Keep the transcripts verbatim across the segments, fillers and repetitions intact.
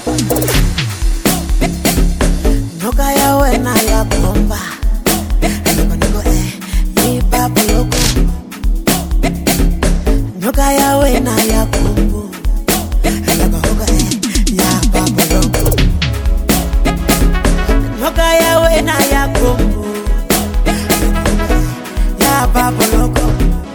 Noka ya wena ya bomba. Niko niko eh, ni baba loko. Noka ya wena ya kumbu. Niko hoka eh, ya baba loko. Noka ya wena ya kumbu. Ya baba loko.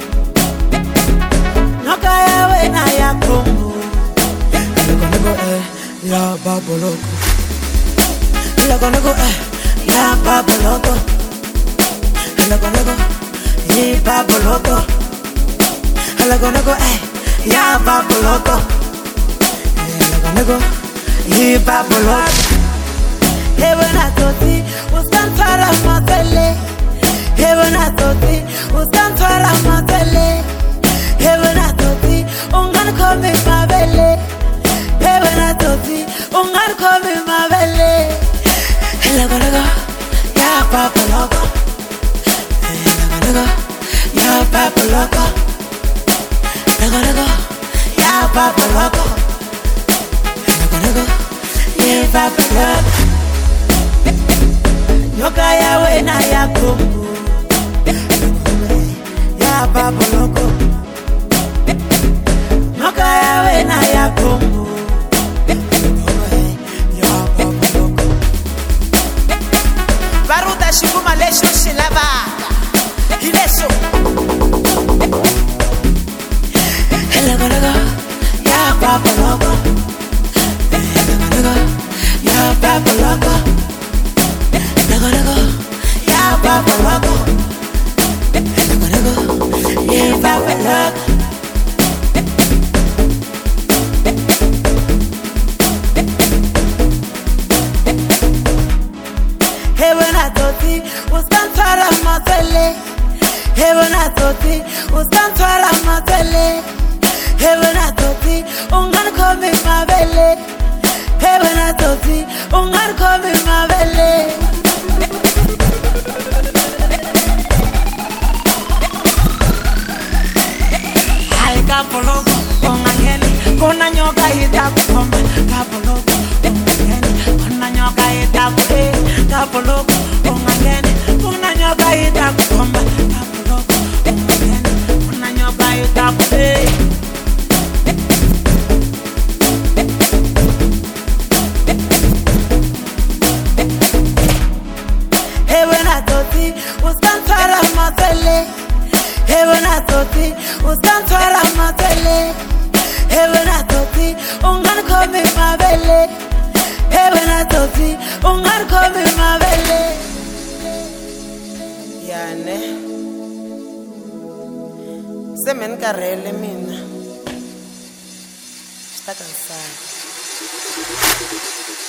Noka ya wena ya kumbu. Niko niko eh, ya baba loko. Loco, loco, eh, ya papo loco. Loco, loco, y papo loco. Loco, loco, eh, ya papo loco. Loco, loco, y papo loco. Heaven a toti, ustan para matele. Heaven a toti, ustan para matele. Heaven a toti, ungan come mabele. Heaven a toti, ungan come mabele. Loco, loco, ya papo loco. Loco, loco, ya papo loco. Loco, loco, ya papo loco. Loco, loco, ya papo loco. Noka ya wena ya kumbu. Ya papo loco. Noka ya wena ya kumbu. Baruda shikuma lesho shilaba Hilesho Loco, loco, ya papo loco. Loco, loco, ya papo loco. Loco, loco, ya papo loco. Loco, loco, ya papo loco. Heaven a toti, ustan para matele. Heaven a toti, ustan para matele. Heaven a toti, ungan come mabele. Heaven a toti, ungan come mabele. Ay kapologo, ongangeni, kona nyoka ita kumba, kapologo, ongangeni, kona nyoka ita kumba. Papo loco, ongangeni, una nyoka ita kumba. Papo loco, ongangeni, una nyoka ita kumba. Heaven a toti, ustan para matele. Heaven a toti, ustan para matele. Heaven a toti, ungan come mabele. Heaven a toti, ungan come mabele. Yane semen karele mina. Está cansado.